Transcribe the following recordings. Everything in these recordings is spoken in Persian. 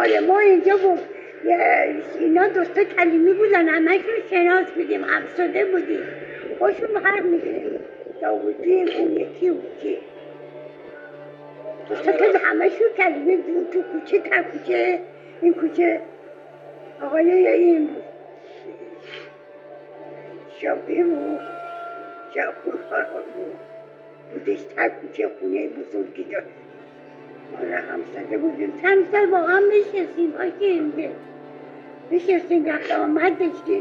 آره ما اینجا بود اینا دوستا کلیمی بودن، همشون شناس بودیم، همساده بودیم، خوشون حرف می‌زدیم. داوودی اون یکی دوستا که همشون کلیمی بود. تو کوچه تر کوچه این کوچه آقای این بود شاپی بود، شاپور بود، بودش تر کوچه خونه بزرگی داشت. ما همساده بودیم، چند سال با هم نشستیم، نشستیم رفت آمد داشتیم.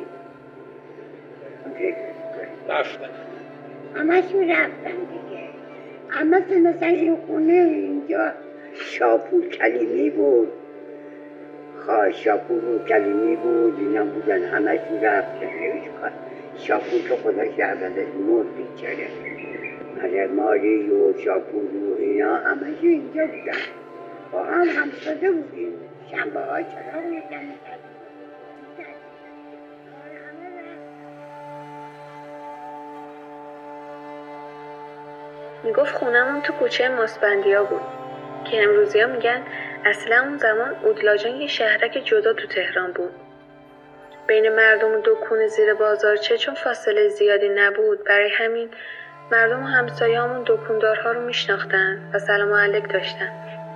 رفتن همشون رفتن دیگه. اما مثلا این خونه اینجا شاپور کلیمی بود، شاپور بود کلیمی بود، اینا بودن همشون رفتن. شاپور که خودش رفتنش مرد بیچاره. ماری و شاپور و اینا همشون اینجا بودن، با هم همساده بودیم. شنبه ها چراغ می‌زدیم. میگفت خونمون تو کوچه ماسبندیا بود که امروزیا میگن اصلا اون زمان اودلاجان یه شهرک جدا تو تهران بود. بین مردم و دکون زیر بازارچه چون فاصله زیادی نبود، برای همین مردم و همسایه‌مون دکوندارها رو میشناختن و سلام علیک داشتن.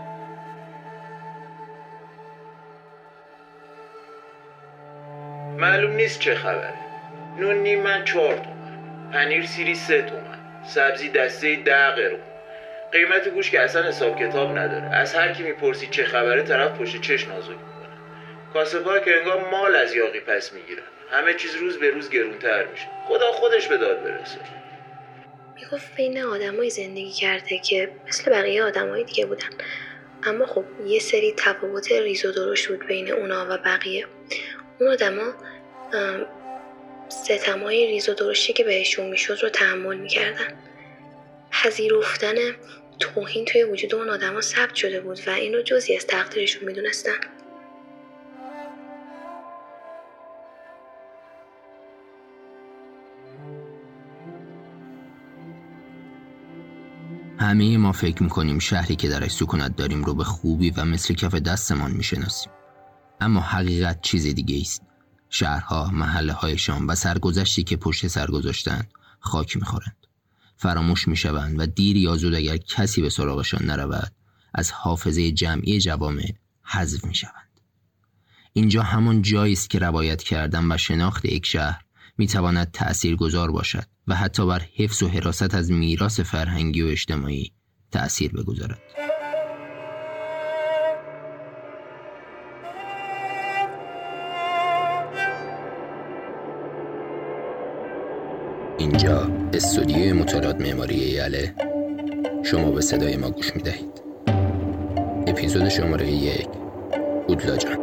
معلوم نیست چه خبره. نون نیم من 4 تومن، پنیر سیری 3 تومن، سبزی دسته 10 قرون. قیمت گوش که اصلا حساب کتاب نداره. از هر کی میپرسی چه خبره طرف پشت چش نازک میکنه. کاسب‌ها که انگار مال از یاغی پس میگیرن. همه چیز روز به روز گرونتر میشه. خدا خودش به داد برسه. میگفت بین آدمایی زندگی کرده که مثل بقیه آدمای دیگه بودن، اما خب یه سری تفاوت ریز و درشت بود بین اونا و بقیه. اون آدما ستمای ریز و درشتی که بهشون میشد رو تحمل میکردن. پذیرفتن توهین توی وجود اون آدما ثبت شده بود و این رو جزئی از تقدیرشون میدونستن. همه ما فکر میکنیم شهری که درش سکونت داریم رو به خوبی و مثل کف دستمان میشناسیم. اما حقیقت چیز دیگه است. شهرها، محله هایشان و سرگذشتی که پشت سر گذاشتند خاک میخورند. فراموش میشوند و دیر یا زود اگر کسی به سراغشان نرود از حافظه جمعی جوامع حذف میشوند. اینجا همان جایی است که روایت کردن و شناخت یک شهر میتواند تأثیرگذار باشد و حتی بر حفظ و حراست از میراث فرهنگی و اجتماعی تأثیر بگذارد. اینجا استودیوی مطالعات معماری یله. شما به صدای ما گوش میدهید. اپیزود شماره 1 اودلاجان.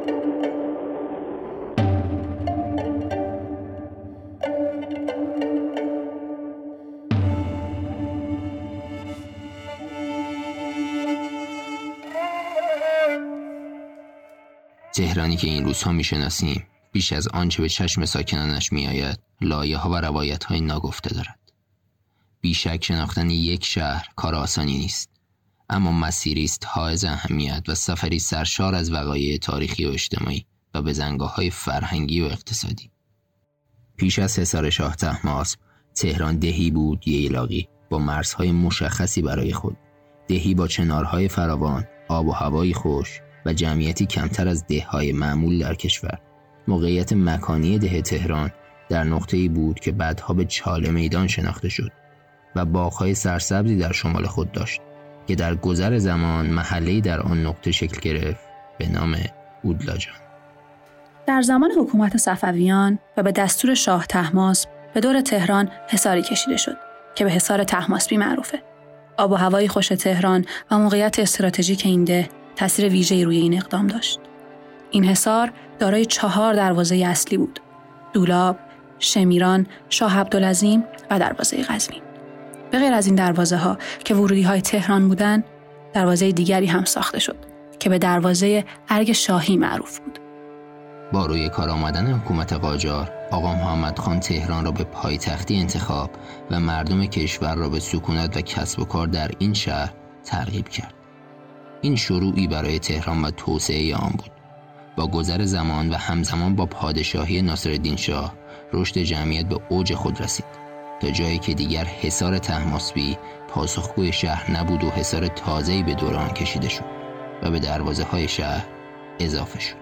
تهرانی که این روزها میشناسیم بیش از آنچه به چشم ساکنانش میآید لایه ها و روایت های ناگفته دارد. بیشک شناختن یک شهر کار آسانی نیست، اما مسیری است حائز اهمیت و سفری سرشار از وقایع تاریخی و اجتماعی و بزنگاه‌های فرهنگی و اقتصادی. پیش از حصار شاه طهماسب تهران دهی بود ییلاقی با مرزهای مشخصی برای خود، دهی با چنارهای فراوان، آب و هوایی خوش و جمعیتی کمتر از دههای معمول در کشور. موقعیت مکانی ده تهران در نقطه‌ای بود که بعدها به چاله میدان شناخته شد و باغ‌های سرسبزی در شمال خود داشت که در گذر زمان محله‌ای در آن نقطه شکل گرفت به نام اودلاجان. در زمان حکومت صفویان و به دستور شاه طهماسب به دور تهران حصاری کشیده شد که به حصار طهماسبی معروفه. آب و هوای خوش تهران و موقعیت استراتژیک این ده تأثیر ویژه‌ای روی این اقدام داشت. این حصار دارای 4 دروازه اصلی بود: دولاب، شمیران، شاه عبدالعظیم و دروازه قزوین. به غیر از این دروازه ها که ورودی‌های تهران بودند، دروازه دیگری هم ساخته شد که به دروازه ارگ شاهی معروف بود. با روی کار آمدن حکومت قاجار، آقا محمد خان تهران را به پایتختی انتخاب و مردم کشور را به سکونت و کسب و کار در این شهر ترغیب کرد. این شروعی برای تهران و توسعه آن بود با گذر زمان و همزمان با پادشاهی ناصرالدین شاه رشد جمعیت به اوج خود رسید تا جایی که دیگر حصار طهماسبی پاسخگوی شهر نبود و حصار تازه‌ای به دور آن کشیده شد و به دروازه‌های شهر اضافه شد.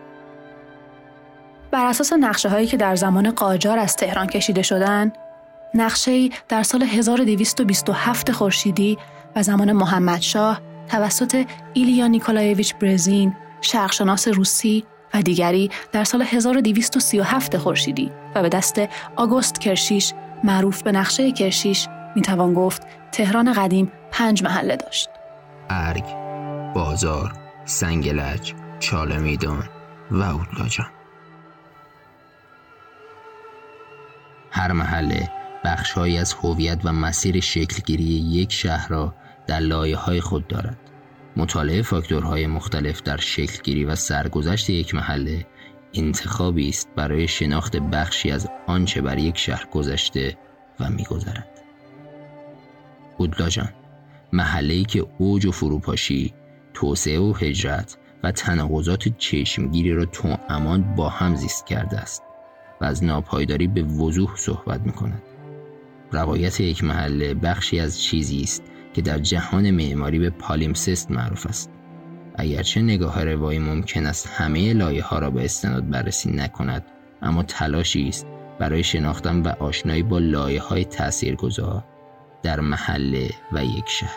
بر اساس نقشه‌هایی که در زمان قاجار از تهران کشیده شدند، نقشه‌ای در سال 1227 خورشیدی و زمان محمدشاه توسط ایلیا نیکولایویچ برزین، شرقشناس روسی، و دیگری در سال 1237 خورشیدی و به دست آگوست کرشیش معروف به نقشه کرشیش میتوان گفت تهران قدیم 5 محله داشت: ارگ، بازار، سنگلج، چاله میدان و اودلاجان. هر محله بخش‌هایی از هویت و مسیر شکلگیری یک شهر را در لایه‌های خود دارد. مطالعه فاکتورهای مختلف در شکلگیری و سرگذشت یک محله انتخابی است برای شناخت بخشی از آنچه بر یک شهر گذشته و می‌گذرد. اودلاجان، محله‌ای که اوج و فروپاشی، توسعه و هجرت و تناقضات چشمگیری را توامان با هم زیست کرده است و از ناپایداری به وضوح صحبت می‌کند. روایت یک محله بخشی از چیزی است که در جهان معماری به پالیمسست معروف است. اگرچه نگاه روایی ممکن است همه لایه‌ها را به استناد بررسی نکند، اما تلاشی است برای شناختن و آشنایی با لایه‌های تاثیرگذار در محله و یک شهر.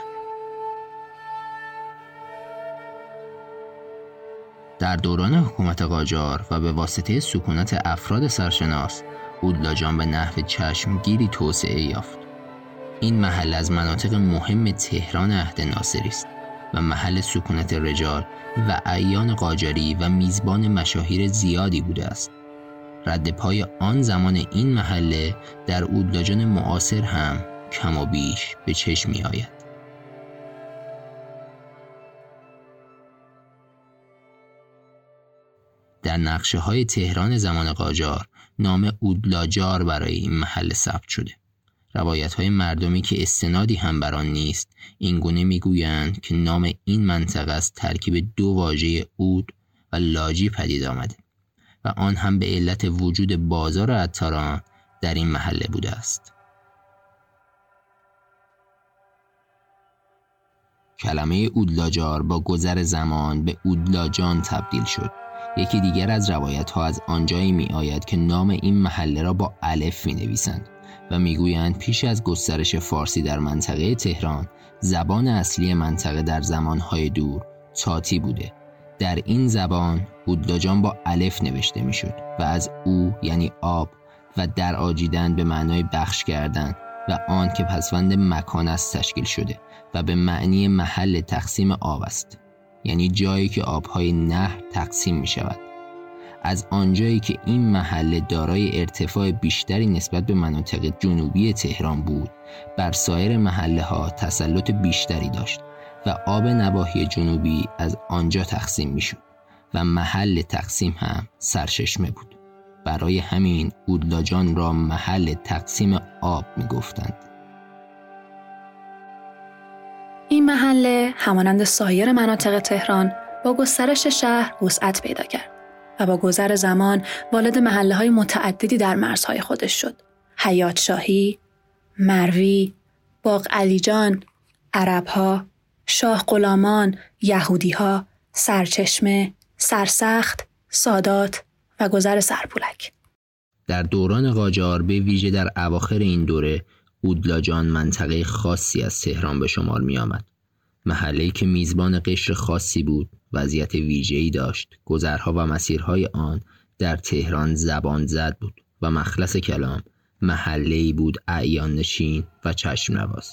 در دوران حکومت قاجار و به واسطه سکونت افراد سرشناس، اودلاجان به نحو چشمگیری توسعه یافت. این محل از مناطق مهم تهران عهد ناصری است و محل سکونت رجال و اعیان قاجاری و میزبان مشاهیر زیادی بوده است. رد پای آن زمان این محله در اودلاجان معاصر هم کم و بیش به چشم می آید. در نقشه های تهران زمان قاجار نام اودلاجار برای این محله ثبت شده. روایت های مردمی که استنادی هم بر آن نیست اینگونه میگویند که نام این منطقه از ترکیب 2 واژه اود و لاجی پدید آمده و آن هم به علت وجود بازار عطاران در این محله بوده است. کلمه اودلاجار با گذر زمان به اودلاجان تبدیل شد. یکی دیگر از روایت ها از آنجایی می آید که نام این محله را با الف می نویسند و می گویند پیش از گسترش فارسی در منطقه تهران، زبان اصلی منطقه در زمانهای دور تاتی بوده. در این زبان اودلاجان با الف نوشته می شد و از او یعنی آب و در آجیدن به معنای بخش کردن و آن که پسوند مکان است تشکیل شده و به معنی محل تقسیم آب است، یعنی جایی که آبهای نهر تقسیم می شود. از آنجایی که این محله دارای ارتفاع بیشتری نسبت به مناطق جنوبی تهران بود، بر سایر محله ها تسلط بیشتری داشت و آب نواحی جنوبی از آنجا تقسیم می شد و محل تقسیم هم سرچشمه بود. برای همین اودلاجان را محل تقسیم آب می گفتند. این محله همانند سایر مناطق تهران با گسترش شهر وسعت پیدا کرد و با گذر زمان والد محله‌های متعددی در مرزهای خودش شد. حیات شاهی، مروی، باغ علیجان، عرب‌ها، شاه غلامان، یهودی‌ها، سرچشمه، سرسخت، سادات و گذر سرپولک. در دوران قاجار به ویژه در اواخر این دوره اودلاجان منطقه خاصی از تهران به شمار می آمد. محله‌ای که میزبان قشر خاصی بود، وضعیت ویژه‌ای داشت. گذرها و مسیرهای آن در تهران زبان زد بود و مخلص کلام محله‌ای بود اعیان نشین و چشم نواز.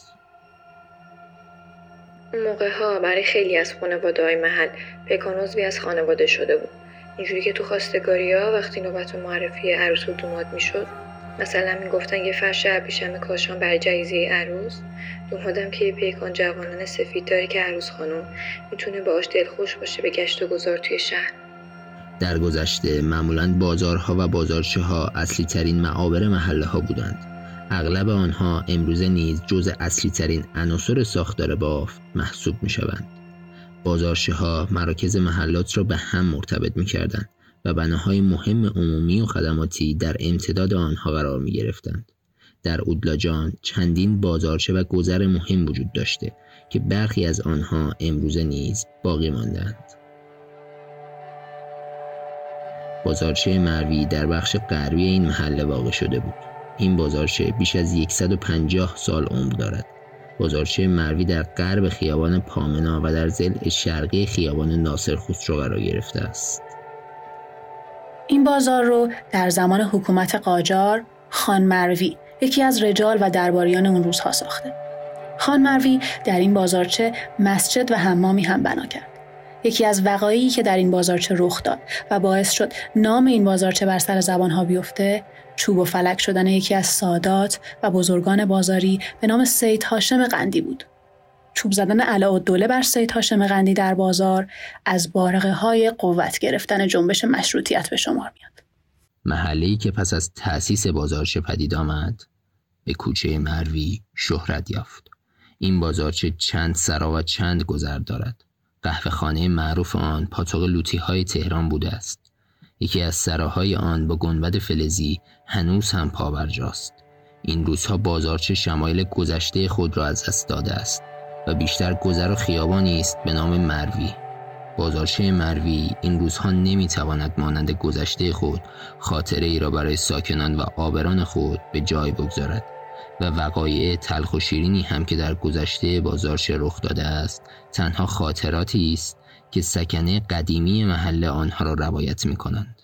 اون موقع‌ها برای خیلی از خانواده‌های محل پیکان عضوی از خانواده شده بود. اینجوری که تو خواستگاری‌ها وقتی نوبت معرفی عروس و دوماد میشد، مثلا میگفتن یه فرش ابریشم کاشان برای جایزه عروس، دومادم که یه پیکان جوانان سفید داره که عروس خانم میتونه باهاش دلخوش باشه به گشت و گذار توی شهر. در گذشته معمولاً بازارها و بازارچه ها اصلی ترین معابر محله ها بودند. اغلب آنها امروزه نیز جزء اصلی ترین عناصر ساختار بافت محسوب می شوند. بازارچه‌ها مراکز محلات را به هم مرتبط می‌کردند و بناهای مهم عمومی و خدماتی در امتداد آنها قرار می‌گرفتند. در اودلاجان چندین بازارچه و گذر مهم وجود داشته که برخی از آنها امروزه نیز باقی ماندند. بازارچه مروی در بخش غربی این محله واقع شده بود. این بازارچه بیش از 150 سال عمر دارد. بازارچه مروی در غرب خیابان پامنا و در ضلع شرقی خیابان ناصر خسرو قرار گرفته است. این بازار رو در زمان حکومت قاجار خان مروی، یکی از رجال و درباریان اون روزها ساخته. خان مروی در این بازارچه مسجد و حمامی هم بنا کرد. یکی از وقایعی که در این بازارچه رخ داد و باعث شد نام این بازارچه بر سر زبانها بیفته، چوب و فلک شدن یکی از سادات و بزرگان بازاری به نام سید هاشم قندی بود. چوب زدن علاءالدوله بر سید هاشم قندی در بازار از بارقه‌های قوت گرفتن جنبش مشروطیت به شمار میاد. محله‌ای که پس از تأسیس بازارچه پدید آمد، به کوچه مروی شهرت یافت. این بازارچه چند سرا و چند گذر دارد. قهوه خانه معروف آن پاتوق لوطی‌های تهران بوده است. یکی از سراهای آن با گنبد فلزی هنوز هم پابرجاست. این روزها بازارچه شمایل گذشته خود را از دست داده است و بیشتر گذر و خیابانی است به نام مروی. بازارچه مروی این روزها نمیتواند مانند گذشته خود خاطره ای را برای ساکنان و عابران خود به جای بگذارد و وقایع تلخ و شیرینی هم که در گذشته بازارچه رخ داده است تنها خاطراتی است که سکنه قدیمی محله آنها را روایت می کنند.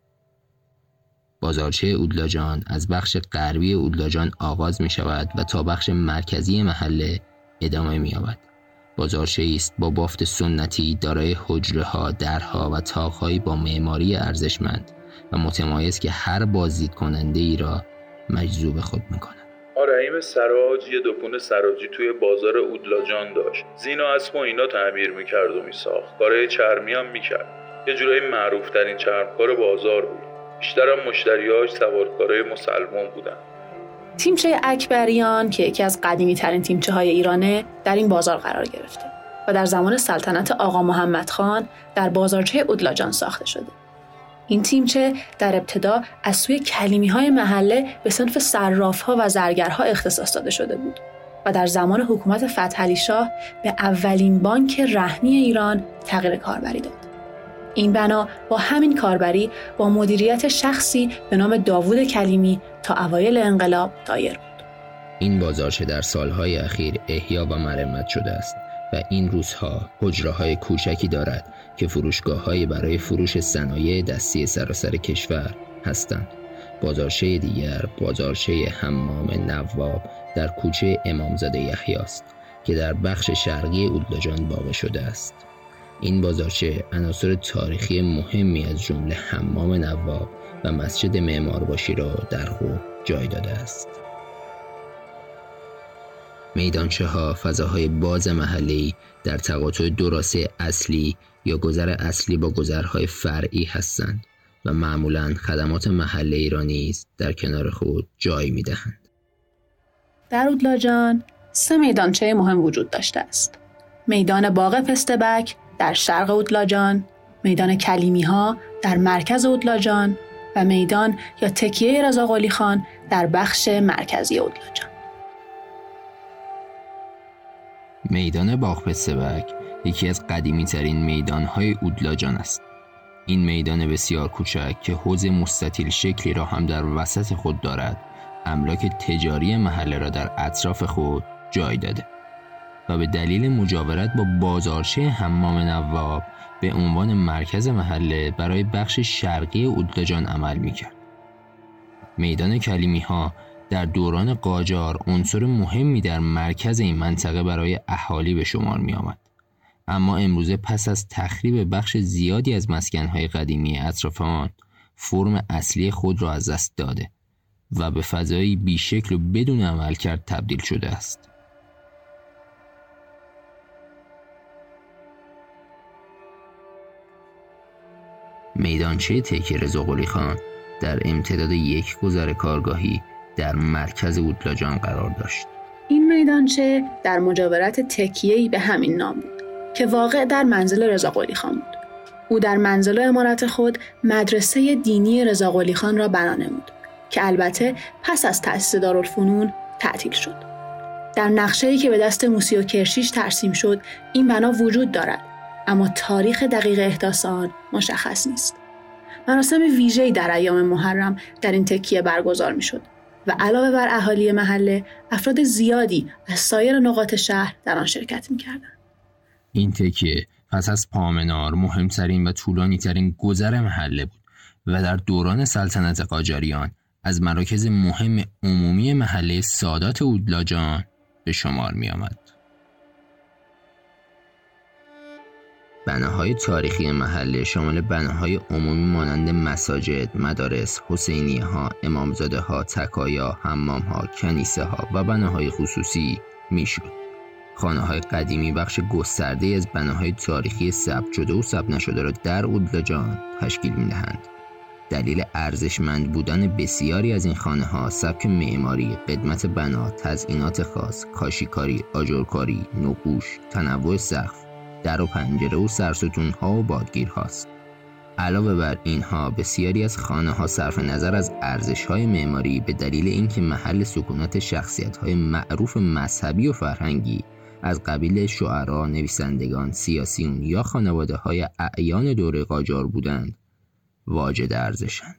بازارچه اودلاجان از بخش غربی اودلاجان آغاز می شود و تا بخش مرکزی محله ادامه می یابد. بازارچه است با بافت سنتی دارای حجره‌ها، درها و طاق‌هایی با معماری ارزشمند و متمایز که هر بازدید کننده ای را مجذوب خود می کند. رحیم سراج یه دکون سراجی توی بازار اودلاجان داشت. زینا اسب و اینا تعمیر میکرد و میساخت. کارهای چرمی هم میکرد. یه جورایی معروف ترین چرمکار بازار بود. بیشترم مشتریاش سوارکارای مسلمان بودن. تیمچه اکبریان که یکی از قدیمی ترین تیمچه های ایرانه در این بازار قرار گرفته و در زمان سلطنت آقا محمد خان در بازارچه اودلاجان ساخته شده. این تیمچه در ابتدا از سوی کلیمی‌های محله به صنف صراف‌ها و زرگرها اختصاص داده شده بود و در زمان حکومت فتحعلی شاه به اولین بانک رهنی ایران تغییر کاربری داد. این بنا با همین کاربری با مدیریت شخصی به نام داوود کلیمی تا اوایل انقلاب دایر بود. این بازارچه در سالهای اخیر احیا و مرمت شده است و این روزها حجره‌های کوچکی دارد که فروشگاه‌های برای فروش صنایع دستی سراسر کشور هستند. بازارچه دیگر بازارچه حمام نواب در کوچه امامزاده یحیی است که در بخش شرقی اودلاجان واقع شده است. این بازارچه عناصر تاریخی مهمی از جمله حمام نواب و مسجد معمارباشی را در خود جای داده است. میدانچه‌ها فضاهای باز محله‌ای در تقاطع دو راسته اصلی یا گذر اصلی با گذرهای فرعی هستند و معمولاً خدمات محله را نیز در کنار خود جای می‌دهند. در اودلاجان 3 میدانچه مهم وجود داشته است. میدان باغ پستبک در شرق اودلاجان، میدان کلیمی‌ها در مرکز اودلاجان و میدان یا تکیه رضا قلی خان در بخش مرکزی اودلاجان. میدان باغ پستبک یکی از قدیمی ترین میدان‌های اودلاجان است. این میدان بسیار کوچک که حوض مستطیل شکلی را هم در وسط خود دارد، املاک تجاری محله را در اطراف خود جای داده و به دلیل مجاورت با بازارچه حمام نواب به عنوان مرکز محله برای بخش شرقی اودلاجان عمل می‌کرد. میدان کلیمی‌ها در دوران قاجار عنصر مهمی در مرکز این منطقه برای اهالی به شمار می آمد. اما امروزه پس از تخریب بخش زیادی از مسکن‌های قدیمی اطراف آن، فرم اصلی خود را از دست داده و به فضایی بیشکل و بدون عملکرد تبدیل شده است. میدانچه تکیه رضا قلی خان در امتداد یک گذر کارگاهی در مرکز اودلاجان قرار داشت. این میدانچه در مجاورت تکیه‌ای به همین نام بود که واقع در منزل رضا قلی خان بود. او در منزل و عمارت خود مدرسه دینی رضا قلی خان را بنا نمود که البته پس از تأسیس دارالفنون تعطیل شد. در نقشه‌ای که به دست موسی و کرشیش ترسیم شد این بنا وجود دارد، اما تاریخ دقیق احداث آن مشخص نیست. مراسم ویژه‌ای در ایام محرم در این تکیه برگزار می‌شد و علاوه بر اهالی محله افراد زیادی از سایر نقاط شهر در آن شرکت می‌کردند. این تکیه پس از پامنار مهمترین و طولانی‌ترین گذر محله بود و در دوران سلطنت قاجاریان از مراکز مهم عمومی محله سادات اودلاجان به شمار می‌آمد. بناهای تاریخی محله شامل بناهای عمومی مانند مساجد، مدارس، حسینیه‌ها، امامزاده‌ها، تکایا، حمام‌ها، کنیسه‌ها و بناهای خصوصی میشد. خانه‌های قدیمی بخش گسترده‌ای از بناهای تاریخی ثبت شده و ثبت نشده را در اودلاجان تشکیل می‌دهند. دلیل ارزشمند بودن بسیاری از این خانه‌ها سبک معماری، قدمت بنا، تزئینات خاص، کاشیکاری، آجرکاری، نقوش، تنوع سقف، در و پنجره و سرستون‌ها و بادگیرهاست. علاوه بر اینها بسیاری از خانه‌ها صرف نظر از ارزش‌های معماری به دلیل اینکه محل سکونت شخصیت‌های معروف مذهبی و فرهنگی از قبیل شعرا، نویسندگان، سیاسیون یا خانواده‌های اعیان دوره قاجار بودند، واجد ارزشند.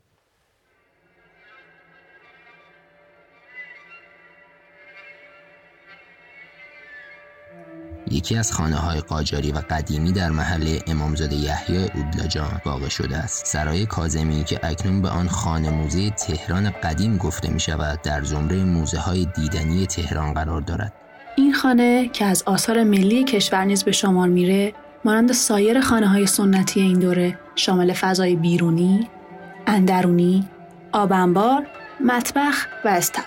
یکی از خانه‌های قاجاری و قدیمی در محله امامزاده یحیی اودلاجان واقع شده است. سرای کاظمی که اکنون به آن خانه موزه تهران قدیم گفته می شود در زمره موزه‌های دیدنی تهران قرار دارد. این خانه که از آثار ملی کشور نیز به شمار میره، مانند سایر خانه‌های سنتی این دوره شامل فضای بیرونی، اندرونی، آب انبار، مطبخ و استبل.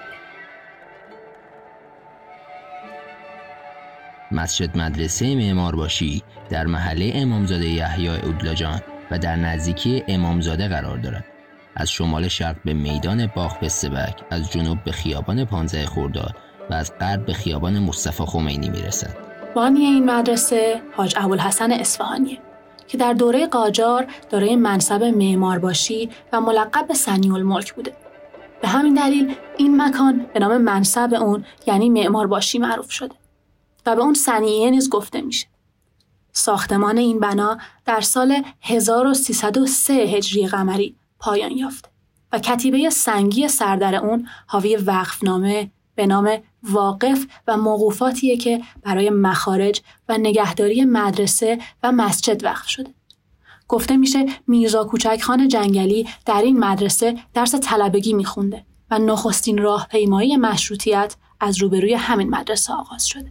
مسجد مدرسه معمارباشی در محله امامزاده یحیی اودلاجان و در نزدیکی امامزاده قرار دارد. از شمال شرق به میدان باغ پستبک، از جنوب به خیابان 15 خرداد و از غرب به خیابان مصطفی خمینی میرسد. بانی این مدرسه حاج ابوالحسن اصفهانیه که در دوره قاجار دارای منصب معمارباشی و ملقب به صنیع‌الملک بوده. به همین دلیل این مکان به نام منصب اون یعنی معمارباشی معروف شده و به اون صنیعه نیز گفته میشه. ساختمان این بنا در سال 1303 هجری قمری پایان یافته و کتیبه سنگی سردر اون حاوی وقفنامه به نام واقف و موقوفاتیه که برای مخارج و نگهداری مدرسه و مسجد وقف شده. گفته میشه میرزا کوچکخان جنگلی در این مدرسه درس طلبگی میخونده و نخستین راهپیمایی مشروطیت از روبروی همین مدرسه آغاز شده.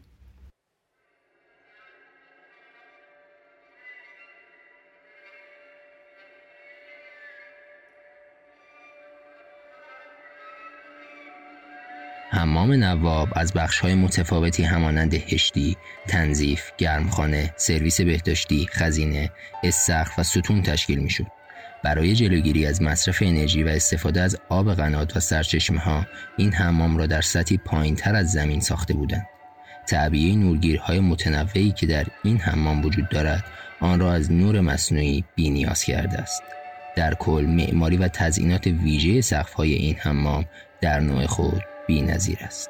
حمام نواب از بخش‌های متفاوتی همانند هشتی، تنظیف، گرمخانه، سرویس بهداشتی، خزینه، استخر و ستون تشکیل می‌شد. برای جلوگیری از مصرف انرژی و استفاده از آب قنات و سرچشمه‌ها، این حمام را در سطحی پایین‌تر از زمین ساخته بودند. تعبیه نورگیرهای متنوعی که در این حمام وجود دارد، آن را از نور مصنوعی بی‌نیاز کرده است. در کل معماری و تزئینات ویژه سقف‌های این حمام در نوع خود بی‌نظیر است.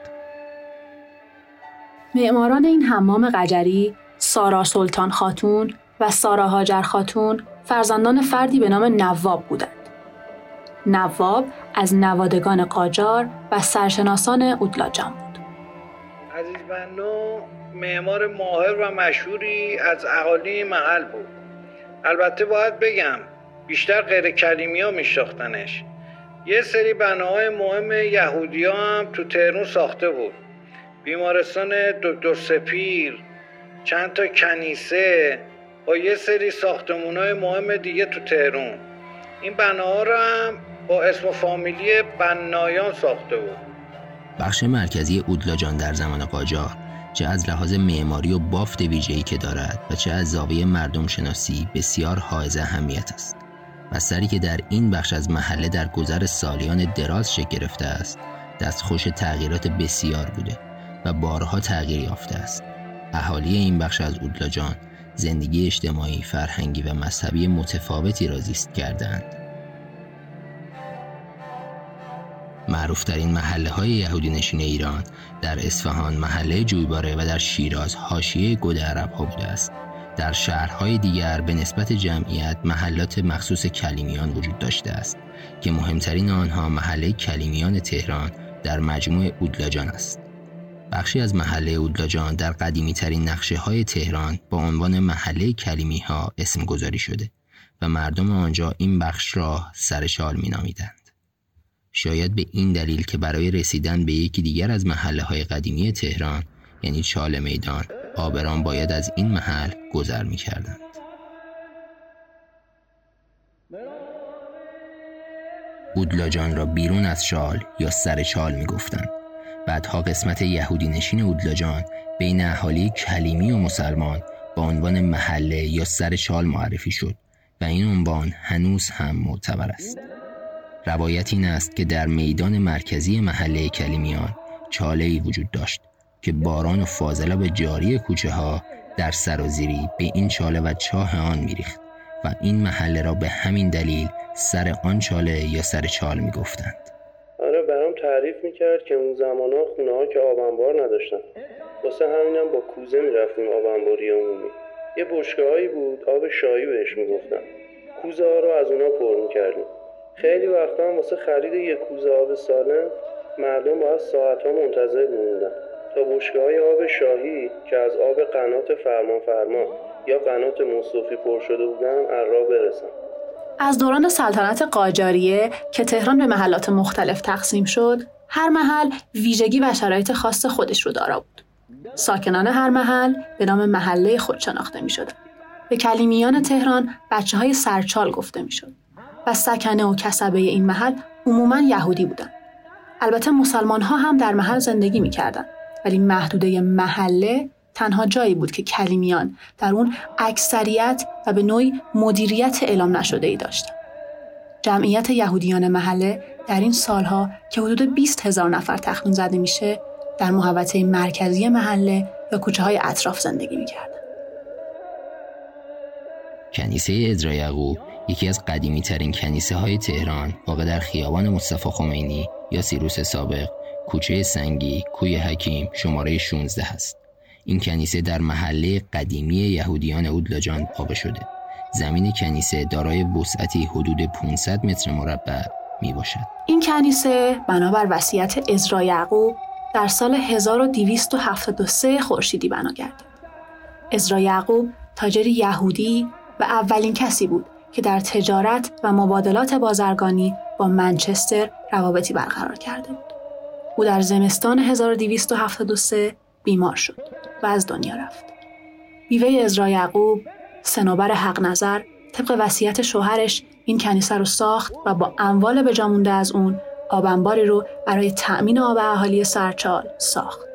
معماران این حمام قجری، سارا سلطان خاتون و سارا هاجر خاتون فرزندان فردی به نام نواب بودند. نواب از نوادگان قاجار و سرشناسان اودلاجان بود. عزیز بنو معمار ماهر و مشهوری از اهالی محل بود. البته باید بگم بیشتر غیر کلیمی ها میشناختنش. یه سری بناهای مهم یهودی ها هم تو تهران ساخته بود. بیمارستان دکتر سپیر، چند تا کنیسه و یه سری ساختمونای مهم دیگه تو تهران. این بناها رو هم با اسم و فامیلی بنایان ساخته بود. بخش مرکزی اودلاجان در زمان قاجار چه از لحاظ معماری و بافت ویژه‌ای که دارد و چه از زاویه مردم شناسی بسیار حائز اهمیت است. بستری که در این بخش از محله در گذر سالیان دراز شکل گرفته است، دستخوش تغییرات بسیار بوده و بارها تغییر یافته است. اهالی این بخش از اودلاجان زندگی اجتماعی، فرهنگی و مذهبی متفاوتی را زیست کردند. معروفترین محله‌های یهودی نشین ایران در اصفهان محله جویباره و در شیراز حاشیه گود عرب‌ها بوده است. در شهرهای دیگر به نسبت جمعیت محلات مخصوص کلیمیان وجود داشته است که مهمترین آنها محله کلیمیان تهران در مجموع اودلاجان است. بخشی از محله اودلاجان در قدیمی‌ترین نقشه‌های تهران با عنوان محله کلیمی‌ها اسم گذاری شده و مردم آنجا این بخش را سرچال می‌نامیدند. شاید به این دلیل که برای رسیدن به یکی دیگر از محله‌های قدیمی تهران یعنی چال میدان، آبران باید از این محل گذر می‌کردند. اودلاجان را بیرون از چال یا سر چال می‌گفتند. بعدها قسمت یهودی نشین اودلاجان بین اهالی کلیمی و مسلمان با عنوان محله یا سر چال معرفی شد و این عنوان هنوز هم معتبر است. روایت این است که در میدان مرکزی محله کلیمیان چاله‌ای وجود داشت که باران و فاضلاب جاری کوچه ها در سرازیری به این چاله و چاه آن میریخت و این محله را به همین دلیل سر آن چاله یا سر چال میگفتند. آره برام تعریف میکرد که اون زمانا خونه ها که آب انبار نداشتن، واسه همینم با کوزه میرفتیم آب انباری عمومی. یه بشکه‌هایی بود آب شایی بهش میگفتن. کوزه ها رو از اونا پر میکردیم. خیلی وقتا هم واسه خرید یک کوزه آب سالم مردم باید ساعت‌ها منتظر می‌موندن تا بشکه‌های آب شاهی که از آب قنات فرمان یا قنات مصطفی پر شده بودن از راه برسن. از دوران سلطنت قاجاریه که تهران به محلات مختلف تقسیم شد، هر محل ویژگی و شرایط خاص خودش رو دارا بود. ساکنان هر محل به نام محله خود شناخته می‌شدند. به کلیمیان تهران بچه‌های سرچال گفته می‌شد و سکنه و کسبه این محل عموماً یهودی بودند. البته مسلمان‌ها هم در محل زندگی می‌کردند، ولی محدوده محله تنها جایی بود که کلیمیان در اون اکثریت و به نوعی مدیریت اعلام نشده‌ای داشتند. جمعیت یهودیان محله در این سالها که حدود 20,000 نفر تخمین زده میشه، در محوطه مرکزی محله یا کوچه‌های اطراف زندگی می‌کردند. کنیسه عذرا یعقوب یکی از قدیمی ترین کنیسه های تهران واقع در خیابان مصطفی خمینی یا سیروس سابق، کوچه سنگی، کوی حکیم، شماره 16 است. این کنیسه در محله قدیمی یهودیان اودلاجان واقع شده. زمین کنیسه دارای وسعتی حدود 500 متر مربع می باشد. این کنیسه بنابر وصیت عذرا یعقوب در سال 1273 خورشیدی بنا گردید. عذرا یعقوب تاجر یهودی و اولین کسی بود که در تجارت و مبادلات بازرگانی با منچستر روابطی برقرار کرده بود. او در زمستان 1273 بیمار شد و از دنیا رفت. بیوه عذرا یعقوب، صنوبر حق نظر، طبق وصیت شوهرش این کنیسه رو ساخت و با اموال به جا مونده از اون آب انباری رو برای تأمین آب اهالی سرچال ساخت.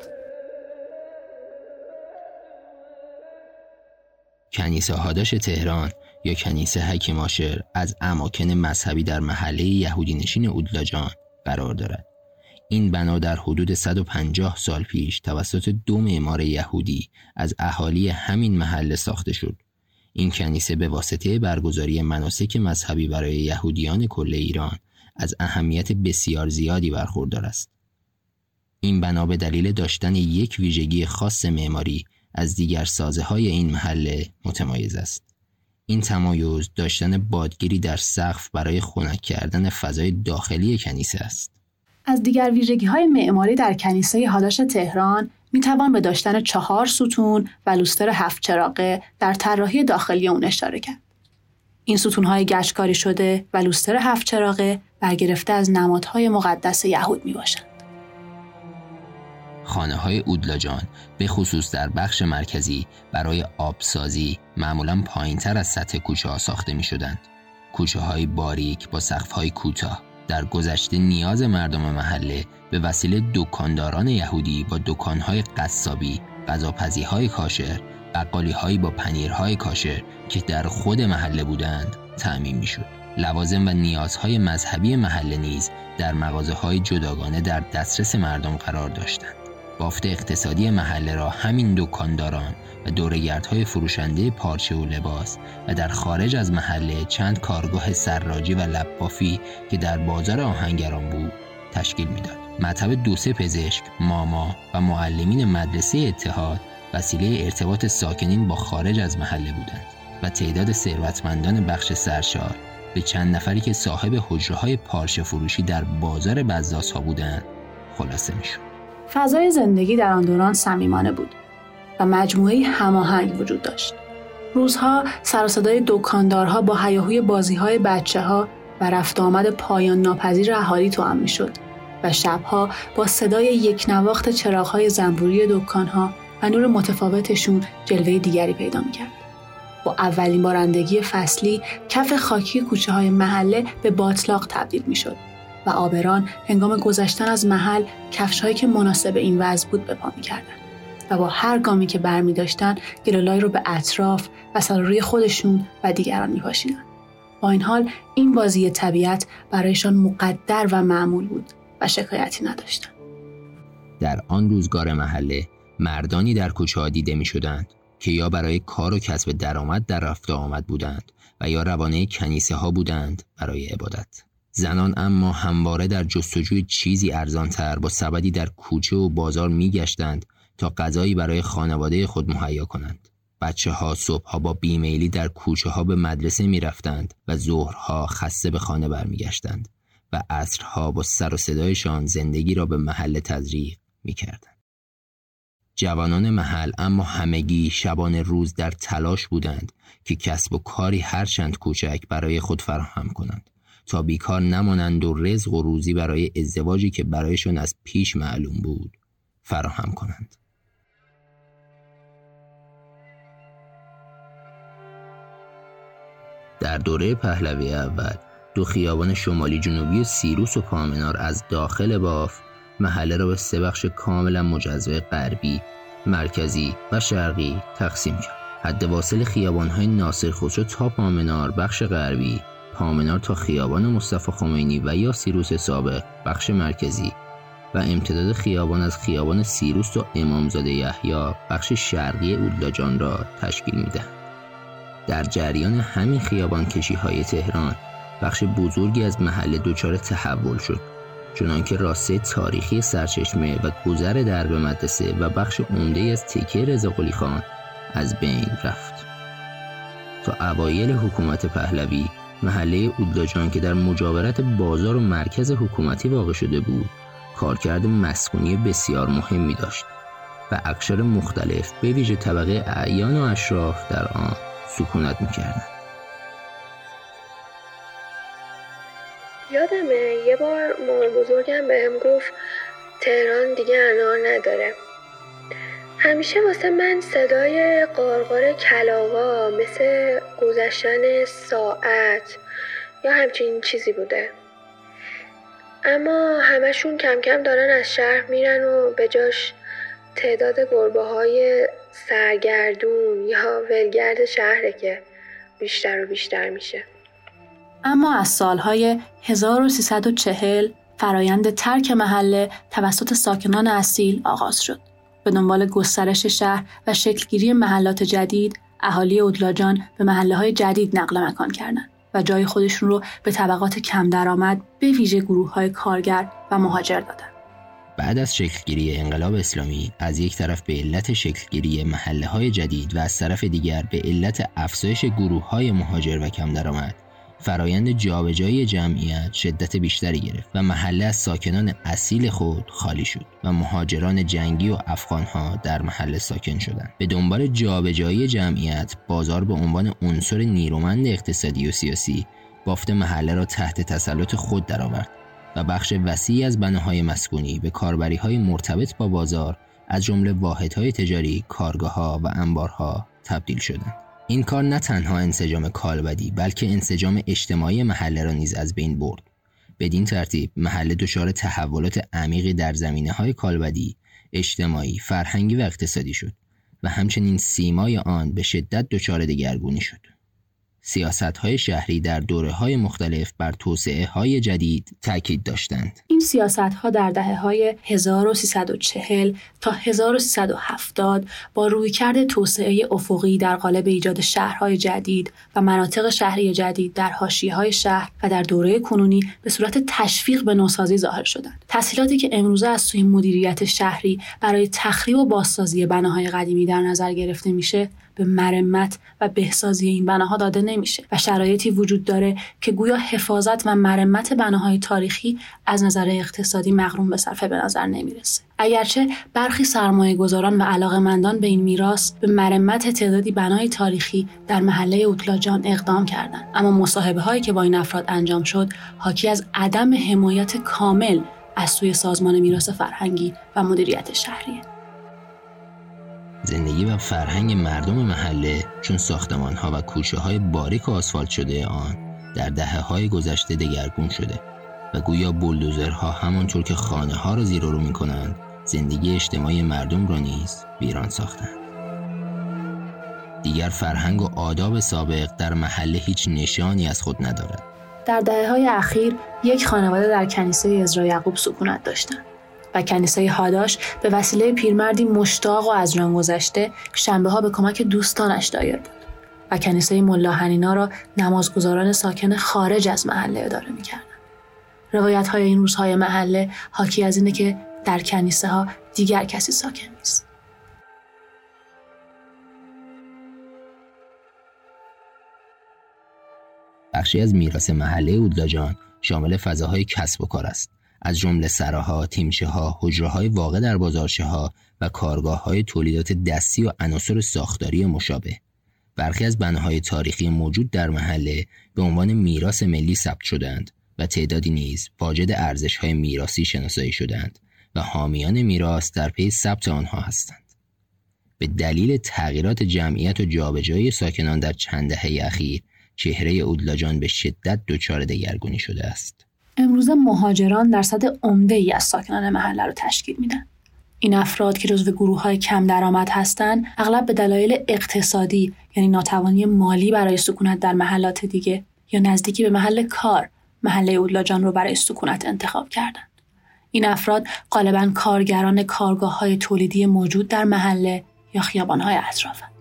کنیسه هاداش تهران یا کنیسه حکیم عاشر از اماکن مذهبی در محله یهودی نشین اودلاجان قرار دارد. این بنا در حدود 150 سال پیش توسط 2 معمار یهودی از اهالی همین محله ساخته شد. این کنیسه به واسطه برگزاری مناسک مذهبی برای یهودیان کل ایران از اهمیت بسیار زیادی برخوردار است. این بنا به دلیل داشتن یک ویژگی خاص معماری از دیگر سازه‌های این محله متمایز است. این تمایز داشتن بادگیری در سقف برای خنک کردن فضای داخلی کنیسه است. از دیگر ویژگی‌های معماری در کنیسه هاداش تهران میتوان به داشتن 4 ستون و لوستر 7 چراغه در طراحی داخلی اون اشاره کرد. این ستون‌های گچ‌کاری شده و لوستر 7 چراغه برگرفته از نمادهای مقدس یهود میباشند. خانه‌های اودلاجان به خصوص در بخش مرکزی برای آبسازی معمولاً پایین‌تر از سطح کوچه‌ها ساخته می‌شدند. کوچه‌های باریک با سقف‌های کوتاه. در گذشته نیاز مردم محله به وسیله دکانداران یهودی با دکان‌های قصابی، غذاپزی‌های کاشر، بقالی‌هایی با پنیرهای کاشر که در خود محله بودند تأمین می‌شد. لوازم و نیازهای مذهبی محله نیز در مغازه‌های جداگانه در دسترس مردم قرار داشتند. بافت اقتصادی محله را همین دکانداران و دوره‌گردهای فروشنده پارچه و لباس و در خارج از محله چند کارگاه سراجی و لبافی که در بازار آهنگران بود تشکیل میداد. مطب 2-3 پزشک، ماما و معلمین مدرسه اتحاد وسیله ارتباط ساکنین با خارج از محله بودند و تعداد ثروتمندان بخش سرشار به چند نفری که صاحب حجره‌های پارچه فروشی در بازار بزازها بودند خلاصه میشد. فضای زندگی در آن دوران صمیمانه بود و مجموعه‌ای هماهنگ وجود داشت. روزها سر و صدای دکاندارها با هیاهوی بازی‌های بچه‌ها و رفت آمد پایان ناپذیر اهالی توأم می‌شد و شب‌ها با صدای یکنواخت چراغ‌های زنبوری دکان‌ها و نور متفاوتشون جلوه دیگری پیدا می‌کرد. با اولین بارندگی فصلی کف خاکی کوچه‌های محله به باتلاق تبدیل می‌شد و آبران هنگام گذشتن از محل کفش‌هایی که مناسب این وضع بود به پا می‌کردند و با هر گامی که برمی‌داشتن گلولای رو به اطراف و سر روی خودشون و دیگران می‌پاشیدند. با این حال این بازی طبیعت برایشان مقدر و معمول بود و شکایتی نداشتند. در آن روزگار محله مردانی در کوچه‌ها دیده می‌شدند که یا برای کار و کسب درآمد در رفت و آمد بودند و یا روانه کنیسه‌ها بودند برای عبادت. زنان اما همواره در جستجوی چیزی ارزان‌تر با سبدی در کوچه و بازار می‌گشتند تا غذایی برای خانواده خود مهیا کنند. بچه‌ها صبح‌ها با بیمیلی در کوچه‌ها به مدرسه می‌رفتند و ظهرها خسته به خانه برمیگشتند و عصرها با سر و صدایشان زندگی را به محل تزریق می‌کردند. جوانان محل اما همگی شبانه روز در تلاش بودند که کسب و کاری هرچند کوچک برای خود فراهم کنند تا بیکار نمانند و رزق و روزی برای ازدواجی که برایشان از پیش معلوم بود فراهم کنند. در دوره پهلوی اول 2 خیابان شمالی جنوبی سیروس و پامنار از داخل باف محله را به 3 بخش کاملا مجزا غربی، مرکزی و شرقی تقسیم کرد. حد واصل خیابان‌های ناصر خسرو تا پامنار بخش غربی، پامنار تا خیابان مصطفی خمینی و یا سیروس سابق بخش مرکزی و امتداد خیابان از خیابان سیروس تا امامزاده یحیی بخش شرقی اودلاجان را تشکیل می‌دهد. در جریان همین خیابان کشی‌های تهران بخش بزرگی از محله دچار تحول شد، چنانکه راسته تاریخی سرچشمه و گذر درب مدرسه و بخش عمده‌ای از تکه رضا قلی خان از بین رفت. تا اوایل حکومت پهلوی محله اودلاجان که در مجاورت بازار و مرکز حکومتی واقع شده بود کارکرد مسکونی بسیار مهمی داشت و اقشار مختلف به ویژه طبقه اعیان و اشراف در آن سکونت می‌کردند. یادمه یه بار مامان بزرگم بهم گفت تهران دیگه انار نداره. همیشه واسه من صدای قارقار کلاغا مثل گذشتن ساعت یا همچین چیزی بوده. اما همشون کم کم دارن از شهر میرن و به جاش تعداد گربه‌های سرگردون یا ولگرد شهره که بیشتر و بیشتر میشه. اما از سالهای 1340 فرایند ترک محله توسط ساکنان اصیل آغاز شد. به دنبال گسترش شهر و شکلگیری محلات جدید، اهالی اودلاجان به محله‌های جدید نقل مکان کردند و جای خودشون رو به طبقات کم درآمد به ویژه گروه‌های کارگر و مهاجر دادند. بعد از شکلگیری انقلاب اسلامی از یک طرف به علت شکلگیری محله‌های جدید و از طرف دیگر به علت افزایش گروه‌های مهاجر و کم درآمد فرایند جابجایی جمعیت شدت بیشتری گرفت و محله از ساکنان اصیل خود خالی شد و مهاجران جنگی و افغان‌ها در محله ساکن شدند. به دنبال جابجایی جمعیت بازار به عنوان عنصر نیرومند اقتصادی و سیاسی بافت محله را تحت تسلط خود درآورد و بخش وسیعی از بناهای مسکونی به کاربری‌های مرتبط با بازار از جمله واحدهای تجاری، کارگاه‌ها و انبارها تبدیل شدند. این کار نه تنها انسجام کالبدی بلکه انسجام اجتماعی محله را نیز از بین برد. بدین ترتیب محله دچار تحولات عمیقی در زمینه‌های کالبدی، اجتماعی، فرهنگی و اقتصادی شد و همچنین سیمای آن به شدت دچار دگرگونی شد. سیاست‌های شهری در دوره‌های مختلف بر توسعه‌های جدید تاکید داشتند. این سیاست‌ها در دهه‌های 1340 تا 1370 با رویکرد توسعه افقی در قالب ایجاد شهرهای جدید و مناطق شهری جدید در حاشیه‌های شهر و در دوره کنونی به صورت تشویق به نوسازی ظاهر شدند. تسهیلاتی که امروزه از سوی مدیریت شهری برای تخریب و بازسازی بناهای قدیمی در نظر گرفته میشه، به مرمت و بهسازی این بناها داده نمیشه و شرایطی وجود داره که گویا حفاظت و مرمت بناهای تاریخی از نظر اقتصادی مقرون به صرفه به نظر نمیرسه. اگرچه برخی سرمایه‌گذاران و علاقه‌مندان به این میراث به مرمت تعدادی بنای تاریخی در محله اوتلاجان اقدام کردند، اما مصاحبه‌هایی که با این افراد انجام شد حاکی از عدم حمایت کامل از سوی سازمان میراث فرهنگی و مدیریت شهریه. زندگی و فرهنگ مردم محله چون ساختمان‌ها و کوچه‌های باریک و آسفالت شده آن در دهه‌های گذشته دگرگون شده و گویا بولدوزرها همانطور که خانه‌ها را زیر و رو می‌کنند زندگی اجتماعی مردم را نیز ویران ساختند. دیگر فرهنگ و آداب سابق در محله هیچ نشانی از خود ندارد. در دهه‌های اخیر یک خانواده در کنیسه عزرا یعقوب سکونت داشتند و کنیسه هاداش به وسیله پیرمردی مشتاق و از جان گذشته شنبه‌ها به کمک دوستانش دایر بود و کنیسه ملا حنینا را نمازگزاران ساکن خارج از محله اداره می‌کردند. روایت‌های این روزهای محله حاکی از اینه که در کنیسه‌ها دیگر کسی ساکن نیست. بخشی از میراث محله اوتلاجان شامل فضاهای کسب و کار است، از جمله سراها، تیمچه‌ها، حجره‌های واقع در بازارچه‌ها و کارگاه‌های تولیدات دستی و عناصر ساختاری مشابه. برخی از بناهای تاریخی موجود در محله به عنوان میراث ملی ثبت شدند و تعدادی نیز واجد ارزش‌های میراثی شناسایی شدند و حامیان میراث در پی ثبت آنها هستند. به دلیل تغییرات جمعیت و جابجایی ساکنان در چند دهه اخیر، چهره اوتلاجان به شدت دچار دگرگونی شده است. امروزه مهاجران درصد عمده‌ای از ساکنان محله رو تشکیل میدن. این افراد که جزو گروه‌های کم درآمد هستند، اغلب به دلایل اقتصادی یعنی ناتوانی مالی برای سکونت در محلات دیگه یا نزدیکی به محل کار، محله اوتلاجان رو برای سکونت انتخاب کردند. این افراد غالباً کارگران کارگاه‌های تولیدی موجود در محله یا خیابان‌های اطرافند.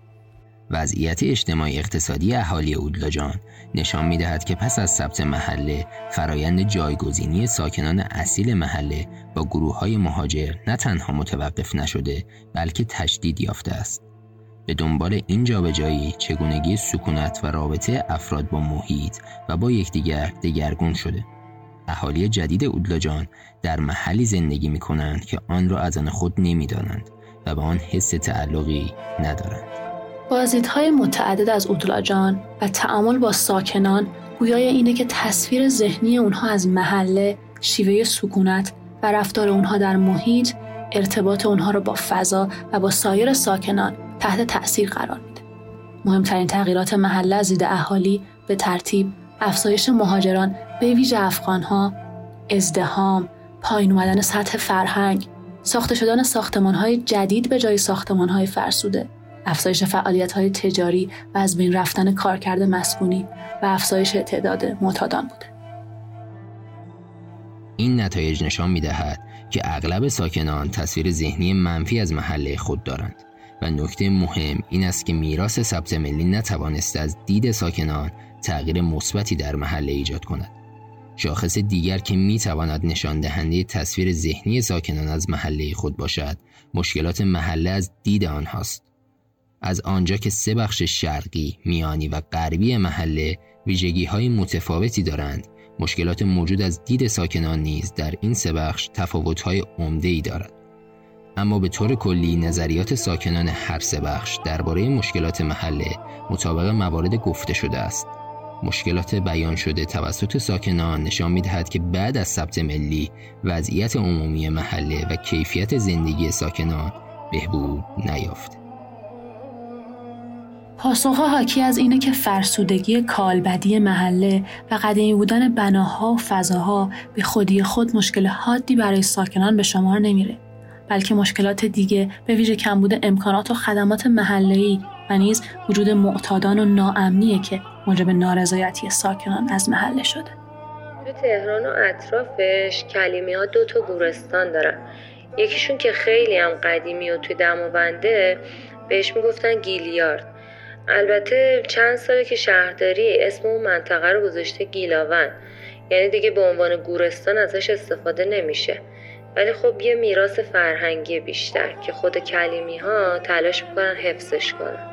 وضعیت اجتماعی اقتصادی اهالی اوتلاجان نشان می‌دهد که پس از ثبت محله، فرایند جایگزینی ساکنان اصیل محله با گروه‌های مهاجر نه تنها متوقف نشده، بلکه تشدید یافته است. به دنبال این جابجایی، چگونگی سکونت و رابطه افراد با محیط و با یکدیگر دگرگون شده. اهالی جدید اوتلاجان در محلی زندگی می‌کنند که آن را از آن خود نمی‌دانند و به آن حس تعلقی ندارند. بازدیدهای متعدد از اوتلاجان و تعامل با ساکنان گویای اینه که تصویر ذهنی اونها از محله، شیوه سکونت و رفتار اونها در محیط، ارتباط اونها رو با فضا و با سایر ساکنان تحت تأثیر قرار میده. مهمترین تغییرات محله از دید اهالی به ترتیب افزایش مهاجران به ویژه افغانها، ازدحام، پایین اومدن سطح فرهنگ، ساخته شدن ساختمان‌های جدید به جای ساختمان‌های فرسوده، افزایش فعالیت‌های تجاری و از بین رفتن کارکرد مسکونی و افزایش تعداد معتادان بوده. این نتایج نشان می‌دهد که اغلب ساکنان تصویر ذهنی منفی از محله خود دارند و نکته مهم این است که میراث ثبت ملی نتوانسته از دید ساکنان تغییر مثبتی در محله ایجاد کند. شاخص دیگر که می‌تواند نشان دهنده تصویر ذهنی ساکنان از محله خود باشد، مشکلات محله از دید آنهاست. از آنجا که 3 بخش شرقی، میانی و غربی محله ویژگی‌های متفاوتی دارند، مشکلات موجود از دید ساکنان نیز در این 3 بخش تفاوت‌های عمده‌ای دارد. اما به طور کلی نظریات ساکنان هر 3 بخش درباره مشکلات محله مطابق موارد گفته شده است. مشکلات بیان شده توسط ساکنان نشان می‌دهد که بعد از ثبت ملی، وضعیت عمومی محله و کیفیت زندگی ساکنان بهبود نیافته. پاسخها حاکی از اینه که فرسودگی کالبدی محله و قدیمی بودن بناها و فضاها به خودی خود مشکل حادی برای ساکنان به شمار نمیره، بلکه مشکلات دیگه به ویژه کمبود امکانات و خدمات محله‌ای و نیز وجود معتادان و ناامنیه که موجب نارضایتی ساکنان از محله شده. تو تهران و اطرافش کلیمی‌ها 2 گورستان دارن. یکیشون که خیلی هم قدیمی و توی دماونده بهش میگفتن گیلیارد. البته چند ساله که شهرداری اسم اون منطقه رو گذاشته گیلاون، یعنی دیگه به عنوان گورستان ازش استفاده نمیشه. ولی خب یه میراث فرهنگی بیشتر که خود کلیمی‌ها تلاش میکنن حفظش کنن.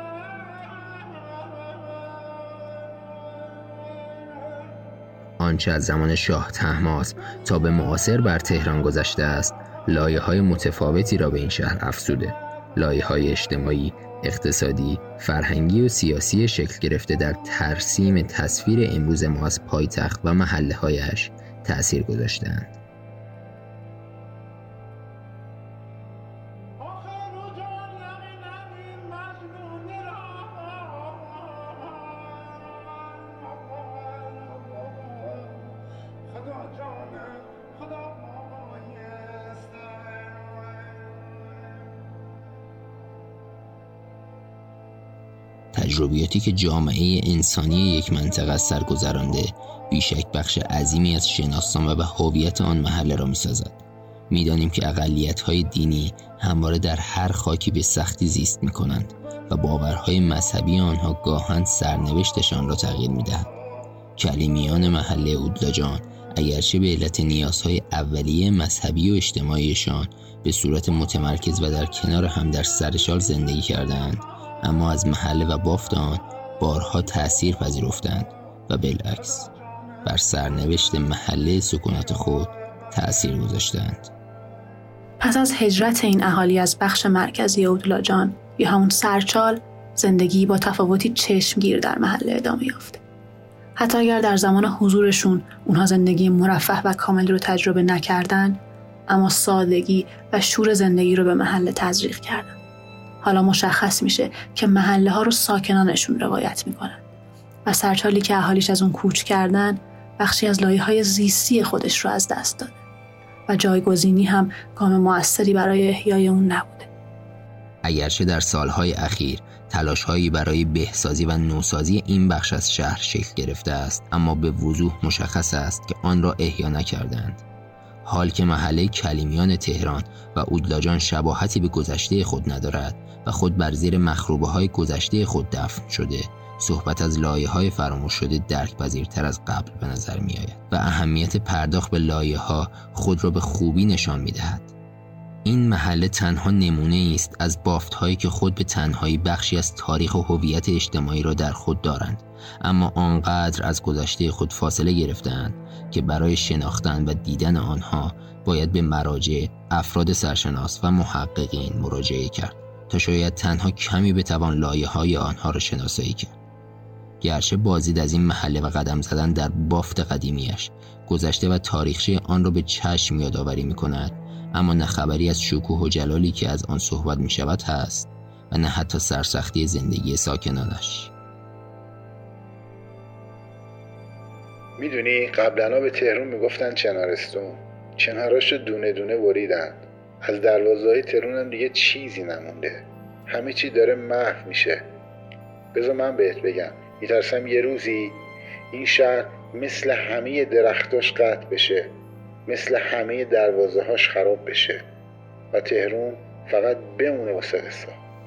آنچه از زمان شاه طهماسب تا به معاصر بر تهران گذشته است، لایه‌های متفاوتی را به این شهر افزوده. لایه‌های اجتماعی، اقتصادی، فرهنگی و سیاسی شکل گرفته در ترسیم تصویر امروز ما از پایتخت و محله‌هایش تأثیر گذاشته‌اند. تجربیاتی که جامعه انسانی یک منطقه از سر گذرانده بیشک بخش عظیمی از شناسان و هویت آن محله را می‌سازد. می‌دانیم که اقلیت‌های دینی همواره در هر خاکی به سختی زیست می‌کنند و باورهای مذهبی آنها گاهن سرنوشتشان را تغییر می‌دهد. کلیمیان محله اودلاجان اگرچه به علت نیازهای اولیه مذهبی و اجتماعیشان به صورت متمرکز و در کنار هم در سرشال زندگی کردند، اما از محله و بافت آن بارها تأثیر پذیرفتند و بالعکس بر سرنوشت محله سکونت خود تأثیر گذاشتند. پس از هجرت این اهالی از بخش مرکزی اودلاجان یا همون سرچال، زندگی با تفاوتی چشمگیر در محله ادامه یافته. حتی اگر در زمان حضورشون اونها زندگی مرفه و کامل رو تجربه نکردن، اما سادگی و شور زندگی رو به محله تزریق کردن. حالا مشخص میشه که محله ها رو ساکنانشون روایت میکنن و سرچالی که اهالیش از اون کوچ کردن بخشی از لایه‌های زیستی خودش رو از دست داده و جایگزینی هم گام موثری برای احیای اون نبوده. اگرچه در سالهای اخیر تلاش‌هایی برای بهسازی و نوسازی این بخش از شهر شکل گرفته است، اما به وضوح مشخص است که آن را احیا نکردند. حال که محله کلیمیان تهران و اودلاجان شباهتی به گذشته خود ندارد و خود بر زیر مخروبه‌های گذشته خود دفن شده، صحبت از لایه‌های فراموش شده درک‌پذیرتر از قبل به نظر می‌آید و اهمیت پرداخت به لایه‌ها خود را به خوبی نشان می‌دهد. این محله تنها نمونه است از بافت‌هایی که خود به تنهایی بخشی از تاریخ و هویت اجتماعی را در خود دارند، اما آنقدر از گذشته خود فاصله گرفته‌اند که برای شناختن و دیدن آنها باید به مراجع، افراد سرشناس و محققین مراجعه کرد تا شاید تنها کمی بتوان لایه‌های آنها را شناسایی کرد. گرچه بازدید از این محله و قدم زدن در بافت قدیمیش گذشته و تاریخچه آن را به چشم یادآوری می‌کند، اما نه خبری از شکوه و جلالی که از آن صحبت می‌شود هست و نه حتی سرسختی زندگی ساکنانش. میدونی قبلا به تهران میگفتن چنارستون، چناراشو دونه دونه بریدن. از دروازه‌های تهران هم دیگه چیزی نمونده، همه چی داره محو میشه. بذار من بهت بگم، میترسم یه روزی این شهر مثل همه درختاش قطع بشه، مثل همه دروازه‌هاش خراب بشه و تهران فقط بمونه واسه قصه.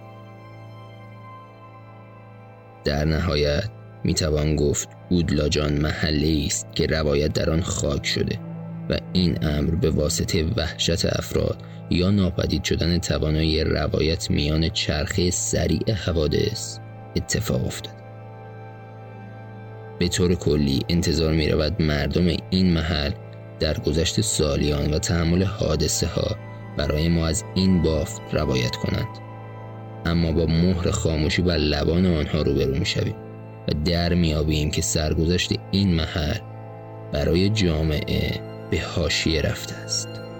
در نهایت میتوان گفت اودلاجان محله‌ای است که روایت در آن خاک شده و این امر به واسطه وحشت افراد یا ناپدید شدن توانایی روایت میان چرخه سریع حوادث اتفاق افتاد. به طور کلی انتظار می رود مردم این محل در گذشت سالیان و تحمل حادثه ها برای ما از این بافت روایت کنند، اما با مهر خاموشی بر لبان آنها روبرو می شویم و در می یابیم که سرگذشت این محل برای جامعه به حاشیه رفته است.